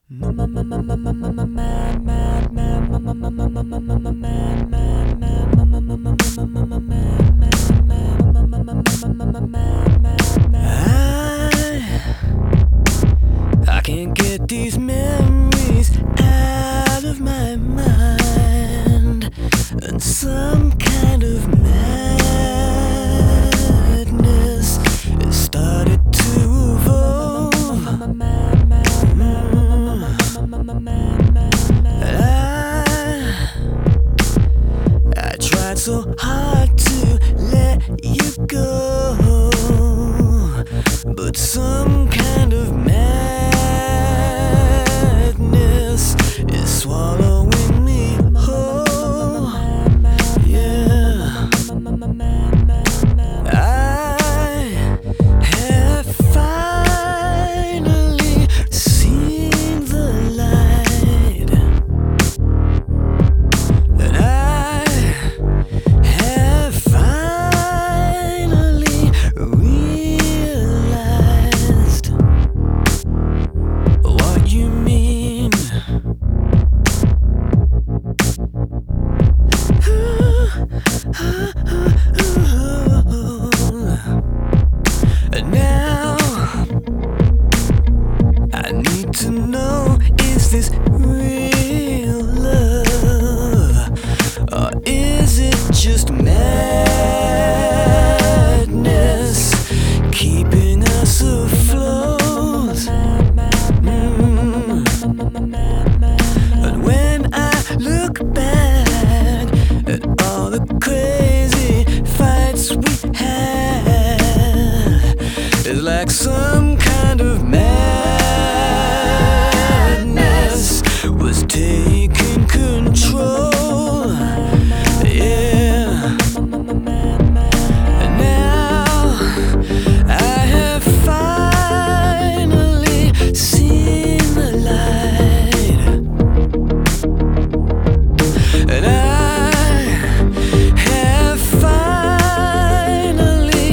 I can't get these memories out of my mind, and some kind of madness has started to evolve. I tried so hard to let you go, but some kind of madness is swallowing me whole. Yeah, I have finally seen the light, and I have finally realized what you mean. And now I need to know, is this real love, or is it just madness keeping us afloat? And when I look back at all the crazy fights we had, it's like some kind of madness was taking control. Yeah, and now I have finally seen the light, and I have finally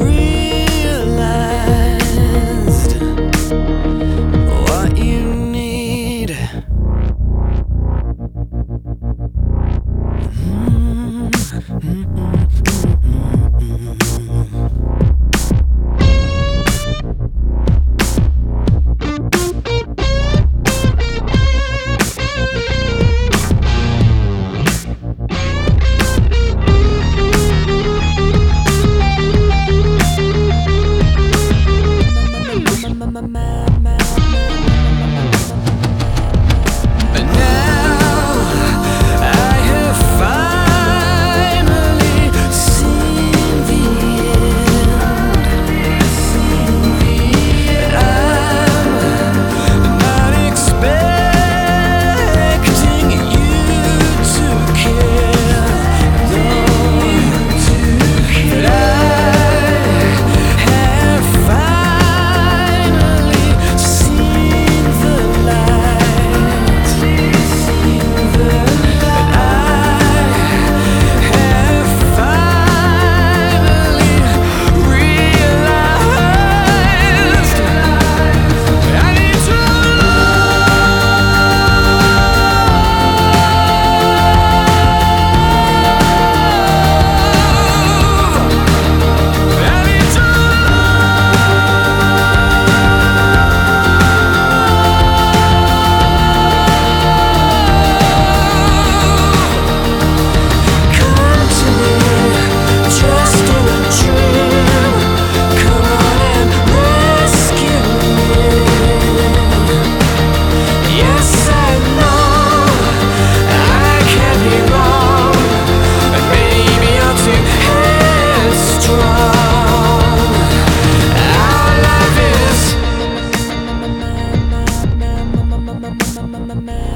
realized what you need. And now I have finally seen the end. And I'm not expecting you to care, but I have finally seen the light, and I have finally realized I need to come to me, just in a dream. Come on and rescue me. Yes, I know I can be wrong, and maybe I'm too headstrong. Our life is